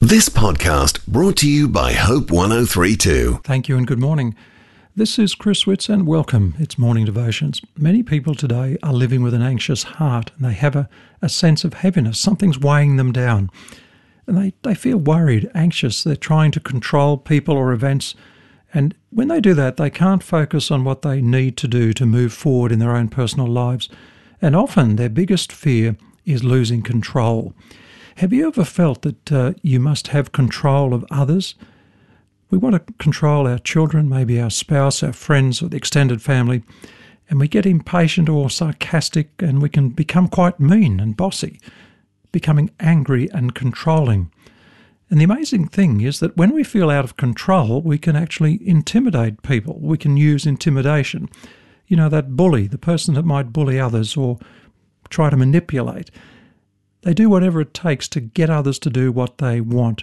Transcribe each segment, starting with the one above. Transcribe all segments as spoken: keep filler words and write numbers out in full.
This podcast brought to you by Hope one oh three point two. Thank you and good morning. This is Chris Witz and welcome. It's Morning Devotions. Many people today are living with an anxious heart and they have a, a sense of heaviness. Something's weighing them down. And they, they feel worried, anxious. They're trying to control people or events. And when they do that, they can't focus on what they need to do to move forward in their own personal lives. And often their biggest fear is losing control. Have you ever felt that uh, you must have control of others? We want to control our children, maybe our spouse, our friends, or the extended family, and we get impatient or sarcastic, and we can become quite mean and bossy, becoming angry and controlling. And the amazing thing is that when we feel out of control, we can actually intimidate people. We can use intimidation. You know, that bully, the person that might bully others or try to manipulate. They do whatever it takes to get others to do what they want.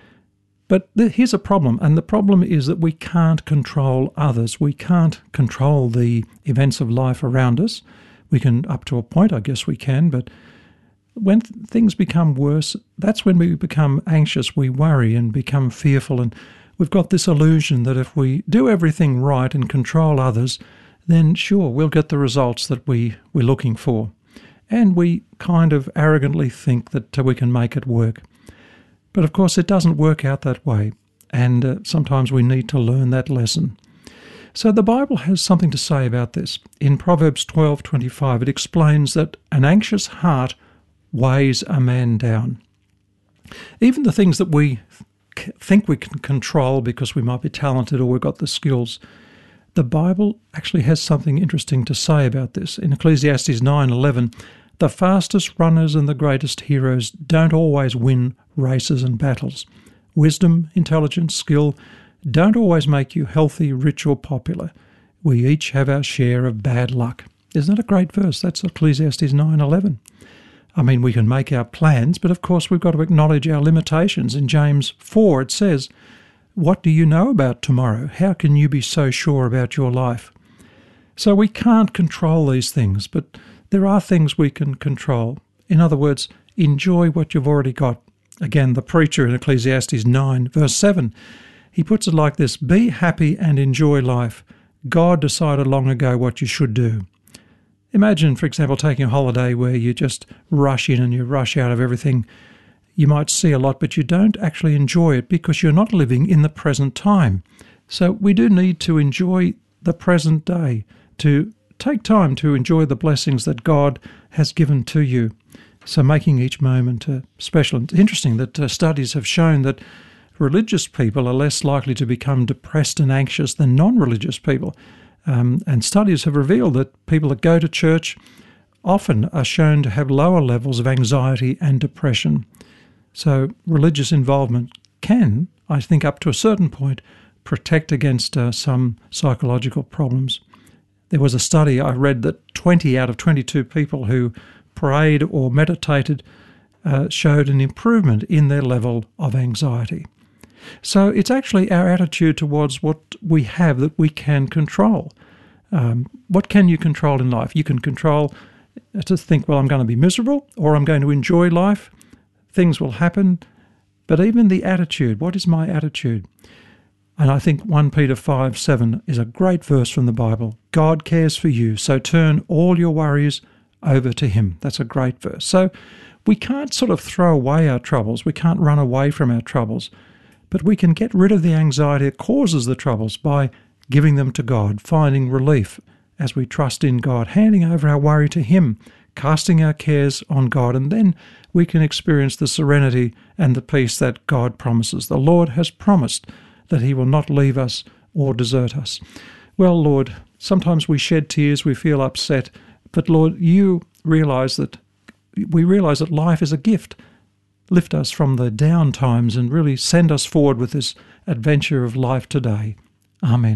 But here's a problem, and the problem is that we can't control others. We can't control the events of life around us. We can, up to a point, I guess we can, but when th- things become worse, that's when we become anxious, we worry and become fearful, and we've got this illusion that if we do everything right and control others, then sure, we'll get the results that we, we're looking for. And we kind of arrogantly think that uh, we can make it work. But of course, it doesn't work out that way, and uh, sometimes we need to learn that lesson. So the Bible has something to say about this. In Proverbs twelve twenty-five, it explains that an anxious heart weighs a man down. Even the things that we th- think we can control because we might be talented or we've got the skills, the Bible actually has something interesting to say about this. In Ecclesiastes nine eleven, the fastest runners and the greatest heroes don't always win races and battles. Wisdom, intelligence, skill don't always make you healthy, rich, or popular. We each have our share of bad luck. Isn't that a great verse? That's Ecclesiastes nine eleven. I mean, we can make our plans, but of course we've got to acknowledge our limitations. In James four, it says, "What do you know about tomorrow? How can you be so sure about your life?" So we can't control these things, but there are things we can control. In other words, enjoy what you've already got. Again, the preacher in Ecclesiastes nine, verse seven, he puts it like this: "Be happy and enjoy life. God decided long ago what you should do." Imagine, for example, taking a holiday where you just rush in and you rush out of everything. You might see a lot, but you don't actually enjoy it because you're not living in the present time. So we do need to enjoy the present day, to take time to enjoy the blessings that God has given to you. So making each moment uh, special. It's interesting that uh, studies have shown that religious people are less likely to become depressed and anxious than non-religious people. Um, and studies have revealed that people that go to church often are shown to have lower levels of anxiety and depression. So religious involvement can, I think up to a certain point, protect against uh, some psychological problems. There was a study I read that twenty out of twenty-two people who prayed or meditated uh, showed an improvement in their level of anxiety. So it's actually our attitude towards what we have that we can control. Um, what can you control in life? You can control to think, well, I'm going to be miserable or I'm going to enjoy life. Things will happen. But even the attitude, what is my attitude? And I think First Peter five seven is a great verse from the Bible. God cares for you, so turn all your worries over to him. That's a great verse. So we can't sort of throw away our troubles. We can't run away from our troubles. But we can get rid of the anxiety that causes the troubles by giving them to God, finding relief as we trust in God, handing over our worry to him, casting our cares on God, and then we can experience the serenity and the peace that God promises. The Lord has promised that he will not leave us or desert us. Well, Lord, sometimes we shed tears, we feel upset, but Lord, you realize that, we realize that life is a gift. Lift us from the down times and really send us forward with this adventure of life today. Amen.